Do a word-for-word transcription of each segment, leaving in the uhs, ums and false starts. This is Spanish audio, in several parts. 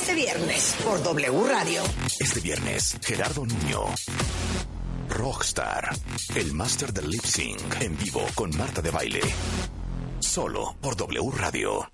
Este viernes por W Radio. Este viernes, Gerardo Nuño, Rockstar, el máster del lip sync, en vivo con Marta de Baile. Solo por W Radio.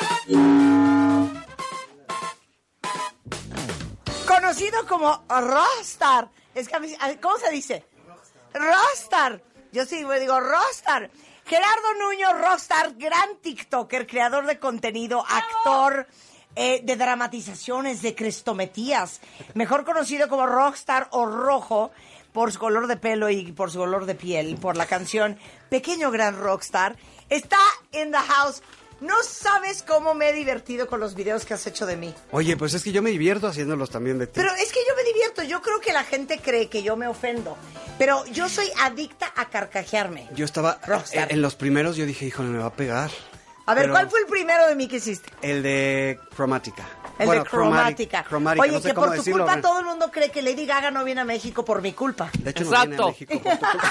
Conocido como Rockstar. Es que a mí, ¿cómo se dice? Rockstar. Yo sí digo Rockstar. Gerardo Nuño, Rockstar, gran TikToker, creador de contenido, actor eh, de dramatizaciones, de crestometías. Mejor conocido como Rockstar o Rojo por su color de pelo y por su color de piel, por la canción Pequeño Gran Rockstar. Está in the house. No sabes cómo me he divertido con los videos que has hecho de mí. Oye, pues es que yo me divierto haciéndolos también de ti. Pero es que yo me divierto. Yo creo que la gente cree que yo me ofendo. Pero yo soy adicta a carcajearme. Yo estaba... Rockstar. En los primeros yo dije, híjole, me va a pegar. A ver, Pero ¿cuál fue el primero de mí que hiciste? El de Cromática. El Bueno, de Cromática. Cromática. Oye, no sé que cómo por tu decirlo. culpa todo el mundo cree que Lady Gaga no viene a México por mi culpa. De hecho, Exacto. no viene a México por tu culpa.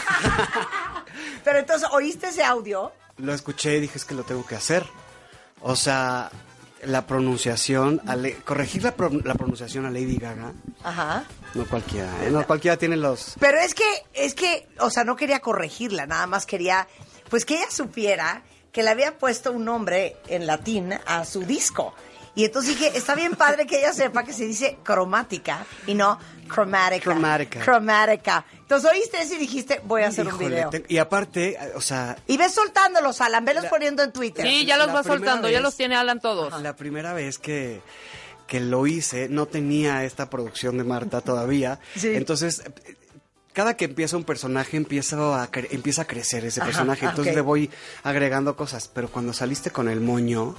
Pero entonces, ¿oíste ese audio? Lo escuché y dije, es que lo tengo que hacer. O sea, la pronunciación, a le- corregir la, pro- la pronunciación a Lady Gaga, Ajá. no cualquiera, ¿eh? No cualquiera tiene los... Pero es que, es que, o sea, no quería corregirla, nada más quería, pues que ella supiera que le había puesto un nombre en latín a su disco. Y entonces dije, está bien padre que ella sepa que se dice cromática y no cromática. Cromática. Cromática. Entonces oíste eso y dijiste, voy a hacer Híjole, un video. te- y aparte, o sea, Y ves soltándolos, Alan, velos La- poniendo en Twitter. Sí, ya los La va primera soltando, ya vez- los tiene Alan todos. la primera vez que, que lo hice, no tenía esta producción de Marta todavía. Sí. Entonces, eh, cada que empieza un personaje, empieza a, cre- empieza a crecer ese Ajá, personaje. ah, Entonces ok. le voy agregando cosas. Pero cuando saliste con el moño...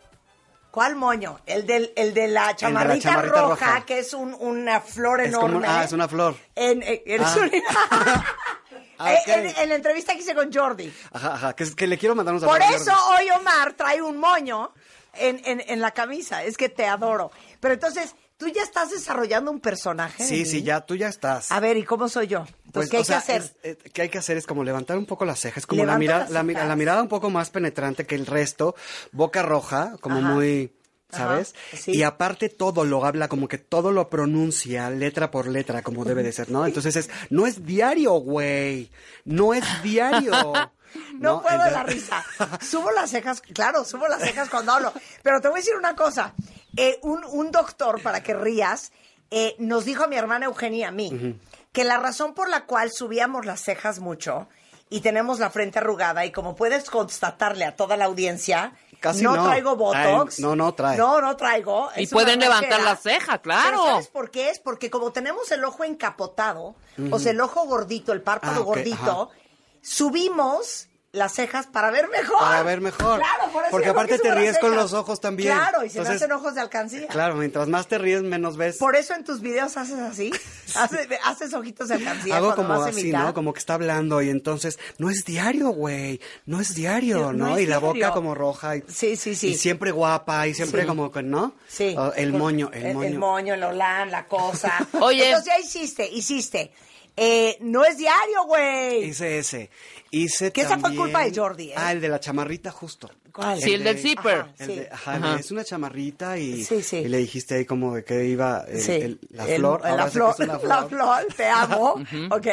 ¿Cuál moño? El, del, el de la chamarrita, chamarrita roja, roja. que es un, una flor Es como- enorme. ah, es una flor. En, en, eres Ah. un- Ah, Eh, ok. en, en la entrevista que hice con Jordi. Ajá, ajá, que, es- que le quiero mandar un Por saludo a eso Jordi. hoy Omar trae un moño en, en, en la camisa. Es que te adoro. Pero entonces, ¿tú ya estás desarrollando un personaje? de Sí, mí? sí, ya, tú ya estás. A ver, ¿y cómo soy yo? Entonces, Pues, ¿qué hay o sea, que hacer? es- eh, ¿qué hay que hacer? Es como levantar un poco las cejas, como la, Levanta mira, las la, mi- cejas. la mirada un poco más penetrante que el resto, boca roja, como Ajá. muy, ¿sabes? Ajá, sí. Y aparte todo lo habla, como que todo lo pronuncia letra por letra, como debe de ser, ¿no? Entonces es, no es diario, güey, no es diario. No, puedo de Entonces- la risa. Subo las cejas, claro, subo las cejas cuando hablo. Pero te voy a decir una cosa. Eh, un, un doctor, para que rías, eh, nos dijo a mi hermana Eugenia y a mí que la razón por la cual subíamos las cejas mucho y tenemos la frente arrugada, y como puedes constatarle a toda la audiencia, Casi no, no. traigo Botox. Ay, no, no trae. No, no traigo. Y Es una pueden levantar ranquera. la ceja, claro. Pero ¿sabes por qué es? Porque como tenemos el ojo encapotado, o sea, el ojo gordito, el párpado Ah, ok, gordito, ajá. subimos las cejas para ver mejor. Para ver mejor. Claro, por eso Porque yo aparte creo que te subo las ríes con cejas. los ojos también. Claro, y se me Entonces, hacen ojos de alcancía. Claro, mientras más te ríes, menos ves. Por eso en tus videos haces así, haces, haces ojitos de alcancía. Hago cuando como vas a así, imitar. ¿no? Como que está hablando y entonces, no es diario, güey, no es diario, No ¿no? es y la diario. boca como roja. Y, Sí, sí, sí. Y siempre guapa y siempre Sí. como que, ¿no? Sí. Oh, el Con- moño, el, moño. El moño, el olán, la cosa. Oye. Entonces ya hiciste, hiciste. Eh, no es diario, güey. Hice ese. Hice Que esa fue también- culpa de Jordi, ¿eh? Ah, el de la chamarrita justo. ¿Cuál? Sí, el del de- zipper. Ajá. El Sí. de- ajá, Ajá. es una chamarrita y, Sí, sí. y le dijiste ahí como de que iba el- Sí. el- la El- flor. La ahora sé que flor, es una la flor. flor, te amo. Ok.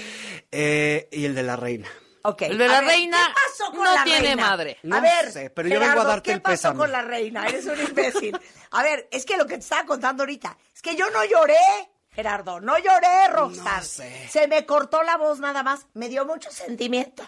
Eh, y el de la reina. Ok. El de A la ver, reina ¿qué pasó con no la tiene reina? madre. No a ver, sé, pero yo vengo a darte ¿qué el pasó pésame. con la reina? Eres un imbécil. A ver, es que lo que te estaba contando ahorita, es que yo no lloré, Gerardo, no lloré, Rockstar. No sé. Se me cortó la voz nada más, me dio mucho sentimiento.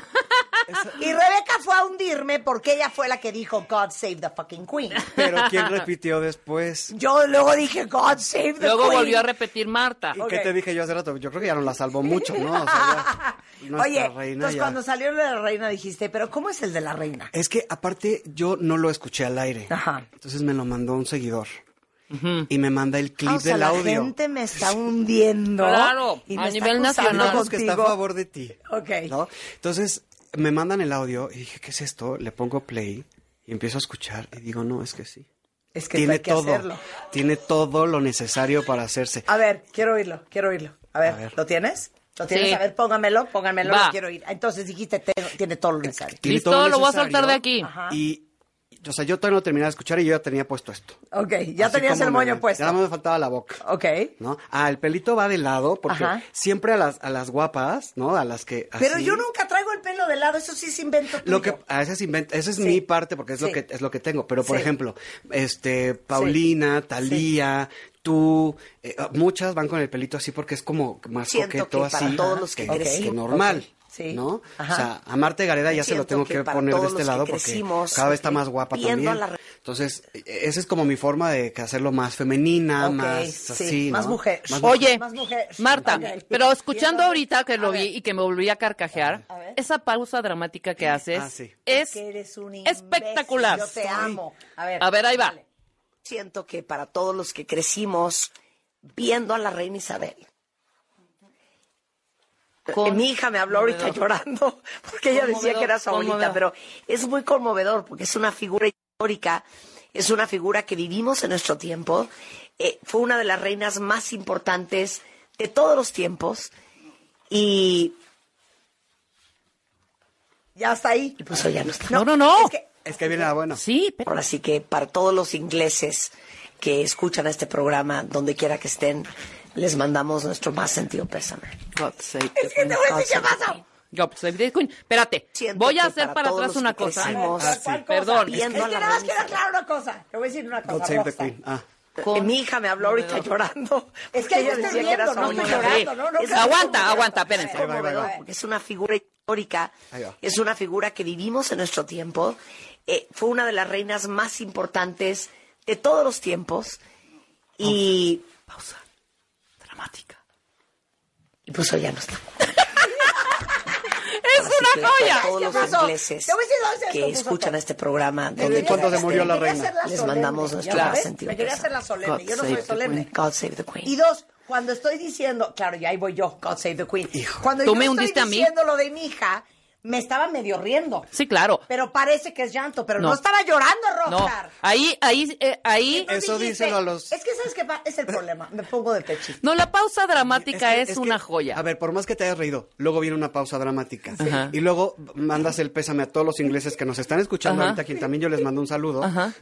Y Rebeca fue a hundirme porque ella fue la que dijo God save the fucking queen. Pero ¿quién repitió después? Yo luego dije God save the Luego queen. volvió a repetir Marta. ¿Y Ok. qué te dije yo hace rato? Yo creo que ya no la salvó mucho, ¿no? O sea, ya, nuestra Oye, reina entonces ya- cuando salió el de la reina dijiste, pero ¿cómo es el de la reina? Es que aparte yo no lo escuché al aire. Ajá. Entonces me lo mandó un seguidor. Y me manda el clip Ah, o sea, del la audio. gente me está hundiendo. Claro, y a me está nivel acusando nacional. Digamos que está a contigo. favor de ti. Ok. ¿no? Entonces me mandan el audio y dije, ¿qué es esto? Le pongo play y empiezo a escuchar y digo, no, es que sí. Es que Tiene hay que todo. hacerlo. Tiene todo lo necesario para hacerse. A ver, quiero oírlo, quiero oírlo. A ver, A ver. ¿lo tienes? ¿Lo tienes? Sí. A ver, póngamelo, póngamelo, Va. lo quiero oír. Entonces dijiste, te- tiene todo lo necesario. Tiene Listo, todo lo voy a necesario soltar de aquí. Ajá. Y o sea, yo todavía no terminaba de escuchar y yo ya tenía puesto esto. Ok, ya Así tenías como el moño me- puesto. Ya me faltaba la boca. Ok. ¿No? Ah, el pelito va de lado porque Ajá. siempre a las, a las guapas, ¿no? A las que Pero así- yo nunca traigo el pelo de lado, eso sí es invento tuyo. Lo que, a ese es invento, esa es Sí. mi parte porque es Sí. lo que es lo que tengo. Pero por Sí. ejemplo, este, Paulina, Talía, tú, eh, muchas van con el pelito así porque es como más Siento coqueto que para así, todos los que que, crecimos. que normal. Ok. Sí. ¿no? Ajá. O sea, a Marta Gareda ya se lo Siento tengo que que para poner de todos este los que lado porque crecimos, cada vez está ok, más guapa viendo también. a la re- Entonces, e- esa es como mi forma de que hacerlo más femenina, Ok, más sí, así, más ¿no? mujer. Más Oye, Más mujer. Marta, Ok. pero escuchando Y entonces, ahorita que a lo vi ver. y que me volví a carcajear, A ver. esa pausa dramática que haces Ah, sí. es Que eres un imbécil, espectacular. Yo te amo. A ver, A ver, ahí va. dale. Siento que para todos los que crecimos viendo a la reina Isabel. Con- Eh, Mi hija me habló ahorita conmovedor. llorando porque ella decía Conmovedor, que era su abuelita, conmovedor. pero es muy conmovedor porque es una figura histórica, es una figura que vivimos en nuestro tiempo. Eh, fue una de las reinas más importantes de todos los tiempos y ya está ahí. Y pues hoy ya no está. No, no, no. Es que Es que viene la buena. Sí, pero ahora sí que para todos los ingleses que escuchan este programa, donde quiera que estén, les mandamos nuestro más sentido pésame. God save the Es que te voy a decir qué God save the pasa. Queen. God save the Queen. Espérate, Siento voy a que hacer para para todos atrás los una que cosa. crecimos- Ah, sí. Perdón. Viendo Es a que la la nada más reina quiero Isabel. aclarar una cosa. Te voy a decir una cosa. God save the Rosa. Queen. Ah. Eh, Mi hija me habló ahorita Conmovedor. llorando. Es que Ella ella decía decía que era no su estoy abuelita. llorando, no, no. Es- que aguanta, conmovedor. aguanta, espérense. Es conmovedor, porque es una figura histórica, Ahí va. es una figura que vivimos en nuestro tiempo. Eh, fue una de las reinas más importantes de todos los tiempos. Y, Pausa dramática. y pues hoy ya no está. Es Así que una para joya. todos ¿Qué Es los que- pasó? ingleses Te voy a decir dónde se que descompuso escuchan todo. este programa, Me donde quería cuando hacer- se murió la me quería reina. hacer la les solemne, mandamos nuestro ¿ya más ves? sentido Me quería hacer la pésame. solemne, yo no soy solemne. God save the Queen. Y dos, cuando estoy diciendo, claro, ya ahí voy yo, God save the Queen. Cuando ¿Tú yo me estoy hundiste a mí? diciendo lo de mi hija, me estaba medio riendo. Sí, claro. Pero parece que es llanto, pero no, No. estaba llorando, No, Roscar. ahí, ahí, eh, ahí. Entonces Eso dijiste, díselo a los- Es que ¿sabes qué pa- es el problema? Me pongo de pechito. No, la pausa dramática que- es, que- una joya. A ver, por más que te hayas reído, luego viene una pausa dramática. Ajá. Y luego mandas el pésame a todos los ingleses que nos están escuchando Ajá. ahorita, a quien también yo les mando un saludo. Ajá.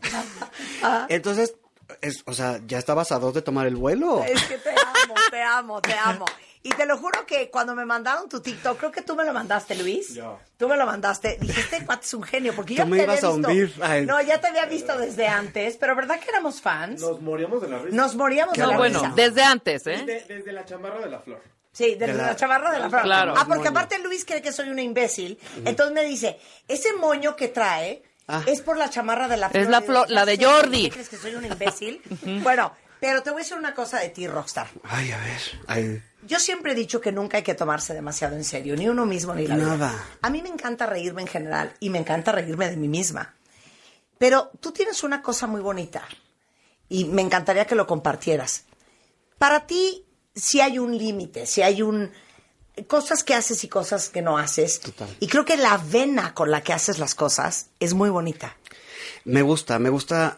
Entonces, es, o sea, ¿ya estabas a dos de tomar el vuelo? Es que te amo, te amo, te amo. Y te lo juro que cuando me mandaron tu TikTok, creo que tú me lo mandaste, Luis. Yo. Tú me lo mandaste. Dijiste, este cuate es un genio, porque yo Tú me te ibas había a visto. hundir. Ay. No, ya te había visto desde antes, pero ¿verdad que éramos fans? Nos moríamos de la risa. Nos moríamos de No, la bueno, risa. desde antes, ¿eh? De- desde la chamarra de la flor. Sí, desde de la, la- chavarra de la flor. Claro. Ah, porque Moño. aparte Luis cree que soy una imbécil. Entonces me dice, ese moño que trae Ah. es por la chamarra de la flor. Es la Y digo, flor- la "¿En de serio? Jordi". ¿Qué crees que soy una imbécil? Bueno, pero te voy a decir una cosa de ti, Rockstar. Ay, a ver. Ay. Yo siempre he dicho que nunca hay que tomarse demasiado en serio, ni uno mismo ni la vida. Nada. A mí me encanta reírme en general y me encanta reírme de mí misma. Pero tú tienes una cosa muy bonita y me encantaría que lo compartieras. Para ti, si hay un límite, si hay un cosas que haces y cosas que no haces. Total. Y creo que la vena con la que haces las cosas es muy bonita. Me gusta, me gusta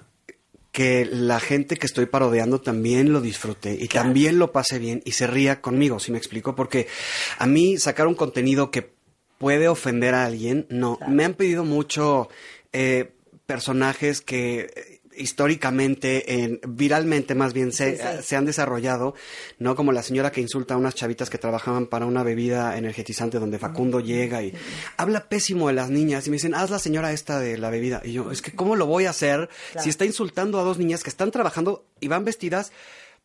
que la gente que estoy parodiando también lo disfrute y también lo pase bien y se ría conmigo, ¿sí me explico? Porque a mí sacar un contenido que puede ofender a alguien, no. Me han pedido mucho eh, personajes que eh, históricamente, en- viralmente más bien, se, Sí, sí. se han desarrollado, ¿no? Como la señora que insulta a unas chavitas que trabajaban para una bebida energetizante donde Facundo llega y habla pésimo de las niñas y me dicen, haz la señora esta de la bebida. Y yo, es que ¿cómo lo voy a hacer si está insultando a dos niñas que están trabajando y van vestidas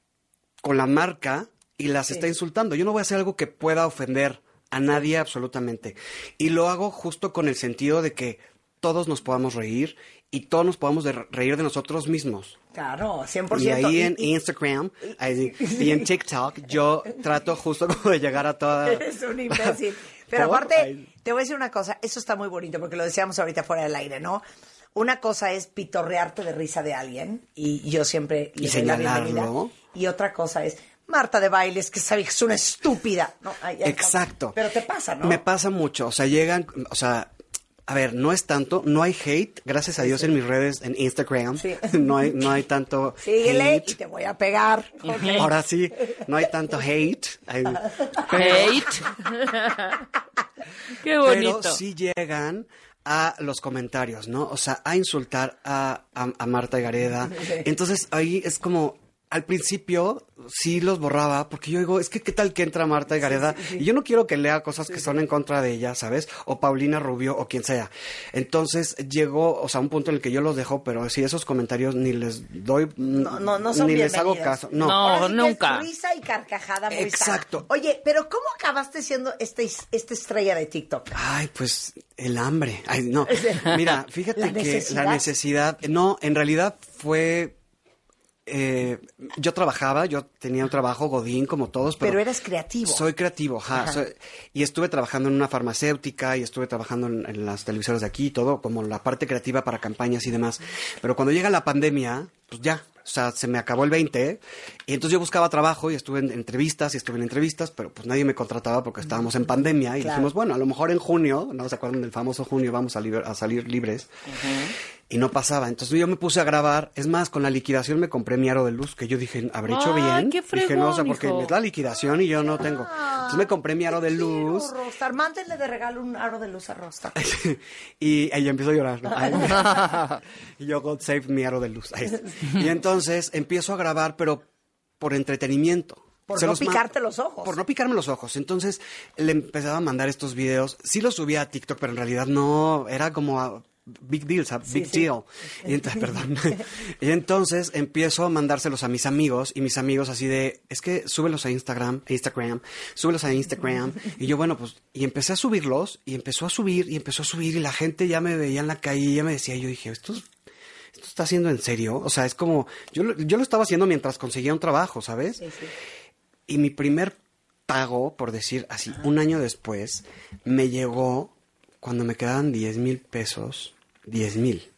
con la marca y las está insultando? Yo no voy a hacer algo que pueda ofender a nadie absolutamente. Y lo hago justo con el sentido de que todos nos podamos reír y todos nos podamos de- reír de nosotros mismos. Claro, cien por Y ciento. ahí en Y- y- Instagram ahí- y en TikTok yo trato justo como de llegar a toda... Eres un imbécil. Pero ¿Por? aparte, Ay. te voy a decir una cosa, eso está muy bonito, porque lo decíamos ahorita fuera del aire, ¿no? Una cosa es pitorrearte de risa de alguien, y yo siempre Y le doy la bienvenida. señalarlo. Y otra cosa es, Marta de Bailes, que sabe que es una estúpida. No, ay, ay, Exacto. Pero te pasa, ¿no? Me pasa mucho, o sea, llegan, o sea, a ver, no es tanto, no hay hate, gracias a Dios en mis redes, en Instagram, Sí. no hay, no hay tanto Síguele hate. y te voy a pegar. Ok. Ahora sí, no hay tanto hate. Hay- Hate. Qué bonito. Pero sí llegan a los comentarios, ¿no? O sea, a insultar a, a, a Marta Gareda. Entonces ahí es como, al principio sí los borraba, porque yo digo, es que qué tal que entra Marta Gareda, sí, sí, sí. y yo no quiero que lea cosas que son en contra de ella, ¿sabes? O Paulina Rubio, o quien sea. Entonces llegó, o sea, un punto en el que yo los dejo, pero sí, esos comentarios ni les doy, no, no, no son ni les hago caso. No, no nunca. Risa y carcajada muy Exacto. sana. Oye, pero ¿cómo acabaste siendo este, esta estrella de TikTok? Ay, pues el hambre. Ay, no. Mira, fíjate ¿La que necesidad? la necesidad, no, en realidad fue... Eh, yo trabajaba, yo tenía un trabajo godín como todos, pero, pero eras creativo. Soy creativo, ajá, Ajá. Soy, y estuve trabajando en una farmacéutica y estuve trabajando en, en las televisoras de aquí y todo, como la parte creativa para campañas y demás. Pero cuando llega la pandemia, pues ya, o sea, se me acabó el veinte y entonces yo buscaba trabajo y estuve en entrevistas y estuve en entrevistas, pero pues nadie me contrataba porque estábamos en pandemia y Claro. dijimos, bueno, a lo mejor en junio, ¿no se acuerdan del famoso junio? Vamos a, liber, a salir libres. Uh-huh. Y no pasaba. Entonces yo me puse a grabar. Es más, con la liquidación me compré mi aro de luz, que yo dije, ¿habré hecho Ay, bien? qué fregón, dije, no, o sea, porque hijo. es la liquidación y yo no tengo. Entonces me compré mi aro de luz. Quiero, Rostar, mándenle de regalo un aro de luz a Rostar. y ella empezó a llorar, ¿no? Ay, y yo, God save mi aro de luz. Ay. Y entonces empiezo a grabar, pero por entretenimiento. Por Se no los picarte ma- los ojos. Por no picarme los ojos. Entonces le empezaba a mandar estos videos. Sí los subía a TikTok, pero en realidad no, era como a big deal, ¿sabes? Sí, Big sí. deal. Y entonces, perdón. Y entonces empiezo a mandárselos a mis amigos y mis amigos así de, es que súbelos a Instagram, a Instagram, súbelos a Instagram. Y yo, bueno, pues, y empecé a subirlos y empezó a subir y empezó a subir y la gente ya me veía en la calle y ya me decía, y yo dije, esto es ¿esto está haciendo en serio? O sea, es como, yo, lo- yo lo estaba haciendo mientras conseguía un trabajo, ¿sabes? Sí, sí. Y mi primer pago, por decir así, un año después, me llegó cuando me quedaban diez mil pesos, diez mil,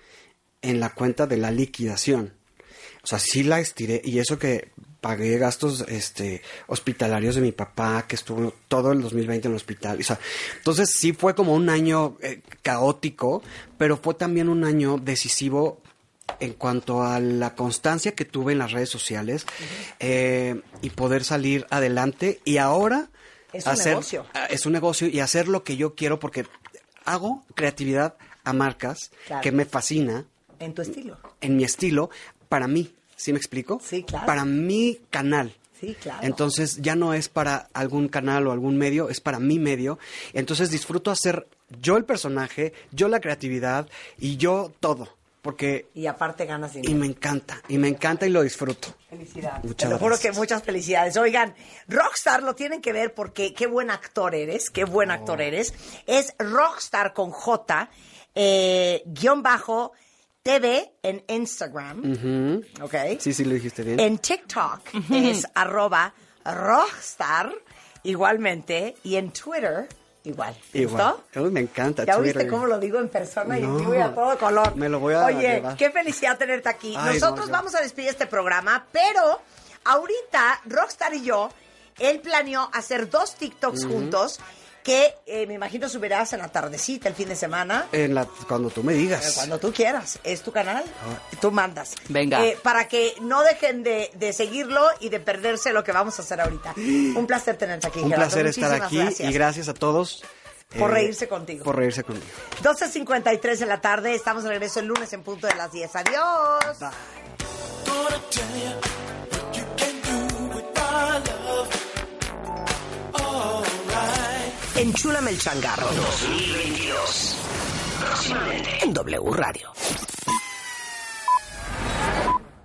en la cuenta de la liquidación. O sea, sí la estiré, y eso que pagué gastos este hospitalarios de mi papá, que estuvo todo el dos mil veinte en el hospital. O sea, entonces sí fue como un año eh, caótico, pero fue también un año decisivo en cuanto a la constancia que tuve en las redes sociales, eh, y poder salir adelante. Y ahora Es un hacer, negocio. ah, es un negocio y hacer lo que yo quiero, porque hago creatividad a marcas Claro. que me fascina, En tu estilo. en mi estilo, para mí. ¿Sí me explico? Sí, claro. Para mi canal. Sí, claro. Entonces ya no es para algún canal o algún medio, es para mi medio. Entonces disfruto hacer yo el personaje, yo la creatividad y yo todo. Porque... Y aparte ganas dinero. Y me encanta, y me encanta y lo disfruto. Felicidades. Muchas Te lo juro gracias. que muchas felicidades. Oigan, Rockstar lo tienen que ver porque qué buen actor eres, qué buen actor eres. Es Rockstar con J, eh, guión bajo T V en Instagram. Ujú. ¿Ok? Sí, sí, lo dijiste bien. En TikTok es arroba Rockstar igualmente y en Twitter igual. Igual. ¿Listo? Uy, me encanta. ¿Ya Twitter. viste cómo lo digo en persona y en No. vivo y a todo color? Me lo voy a Oye, llevar. qué felicidad tenerte aquí. Ay, Nosotros no, yo- vamos a despedir este programa, pero ahorita Rockstar y yo, él planeó hacer dos TikToks juntos que eh, me imagino subirás en la tardecita el fin de semana. En la, cuando tú me digas. Eh, Cuando tú quieras, es tu canal, Ah. tú mandas. Venga. Eh, para que no dejen de, de seguirlo y de perderse lo que vamos a hacer ahorita. Un placer tenerte aquí, Un Gerardo. placer estar Muchísimas aquí gracias y gracias a todos. Por eh, reírse contigo. Por reírse conmigo. doce cincuenta y tres de la tarde, estamos de regreso el lunes en punto de las diez. Adiós. Gonna tell you what you can do with my love. Alright. Enchúlame el changarro dos mil veintidós. Próximamente en W Radio.